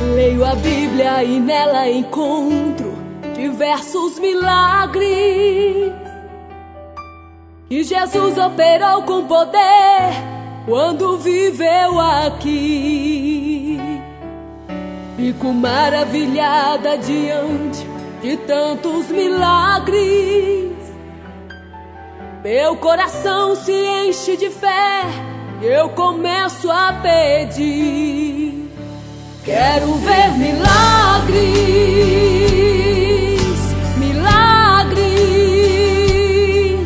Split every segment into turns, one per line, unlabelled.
Leio a Bíblia e nela encontro diversos milagres que Jesus operou com poder quando viveu aqui. Fico maravilhada diante de tantos milagres. Meu coração se enche de fé, eu começo a pedir. Quero ver milagres, milagres,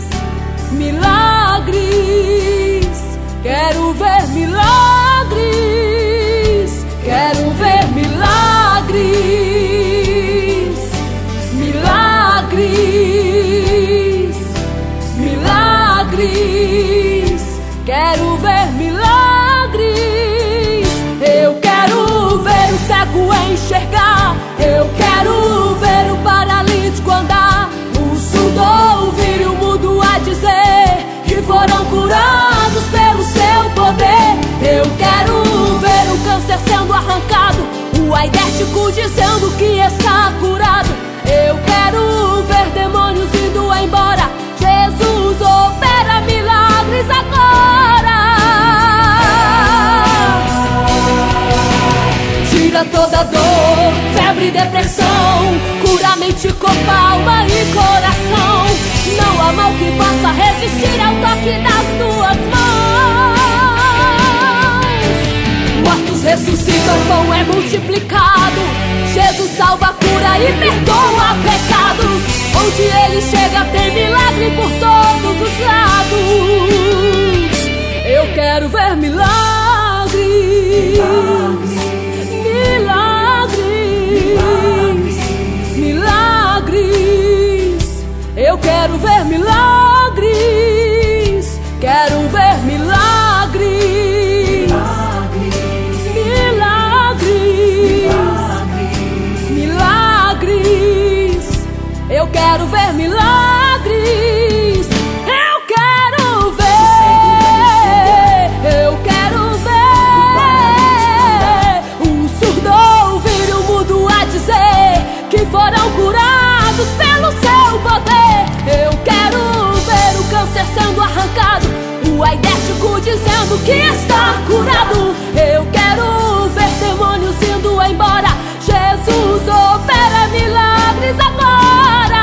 milagres. Quero ver milagres, quero ver milagres, milagres, milagres. Quero ver milagres. Eu quero ver o cego enxergar, eu quero ver o paralítico andar, o surdo ouvir e o mudo a dizer que foram curados pelo seu poder. Eu quero ver o câncer sendo arrancado, o aidético dizendo que está curado. Eu quero ver demônios indo embora, Jesus opera milagres agora. Tira toda dor, febre e depressão, cura mente, corpo, alma e coração. Não há mal que possa resistir ao toque das tuas mãos. Mortos ressuscitam, pão é multiplicado, Jesus salva, cura e perdoa pecados. Onde ele chega tem milagre por todos os lados. Eu quero ver milagres, milagres, milagres. Eu quero ver milagres, quero ver milagres, milagres, milagres. Eu quero ver milagres. Eu quero ver, eu quero ver o surdo ouvir e o mudo a dizer que foram curados pelo seu poder. Eu quero ver o câncer sendo arrancado, o aidético dizendo que está curado. Eu quero ver demônios indo embora, Jesus opera milagres agora.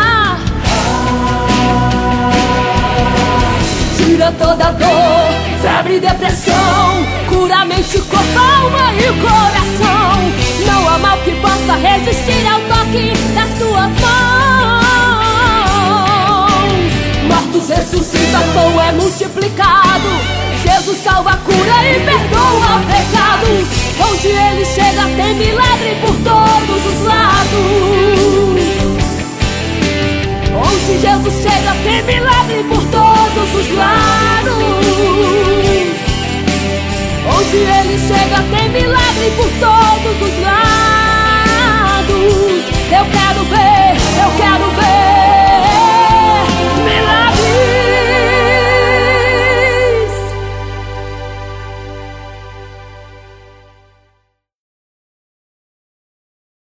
Tira toda dor, febre e depressão, cura mente, corpo, alma e coração. Não há mal que possa resistir ao toque das tuas mãos. Mortos ressuscitam, pão é multiplicado, Jesus salva, cura e perdoa pecados. Onde ele chega tem milagre por todos os lados. Onde Jesus chega tem milagre por todos os lados. Onde ele chega tem milagre por todos